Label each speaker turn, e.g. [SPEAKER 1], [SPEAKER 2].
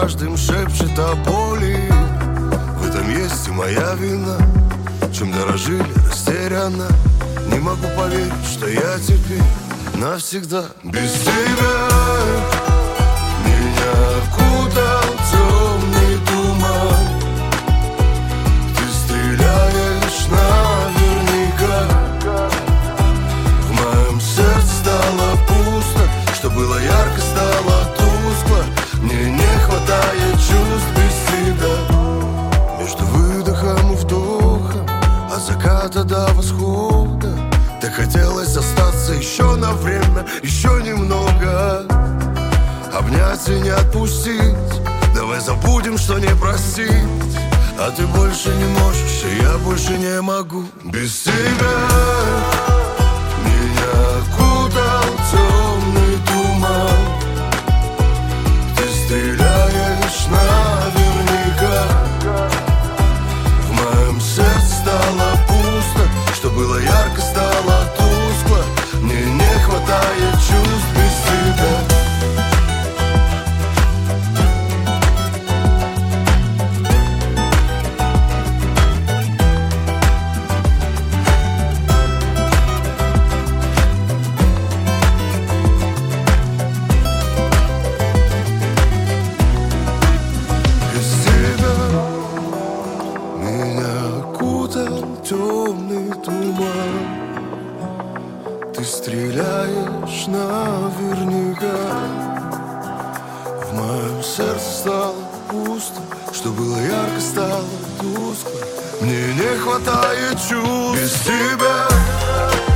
[SPEAKER 1] каждым шепчет о боли. В этом есть и моя вина. Чем дорожили растерянно. Не могу поверить, что я теперь навсегда без тебя. Меня окутал темный туман. Ты стреляешь наверняка. В моем сердце стало пусто. Что было ярко, стало тускло. Мне не хватает чувств без тебя. Между выдохом и вдохом, от заката до восхода. Так хотелось остаться еще на время, еще немного. Обнять и не отпустить. Давай забудем, что не простить. А ты больше не можешь, и я больше не могу без тебя. Меня окутал темный туман. Ты стреляешь наверняка. В моем сердце стало пусто. Что было ярко, стало тускло. Мне не хватает чувств без тебя. Темный туман. Ты стреляешь наверняка. В моем сердце стало пусто. Что было ярко, стало тускло. Мне не хватает чувств без тебя.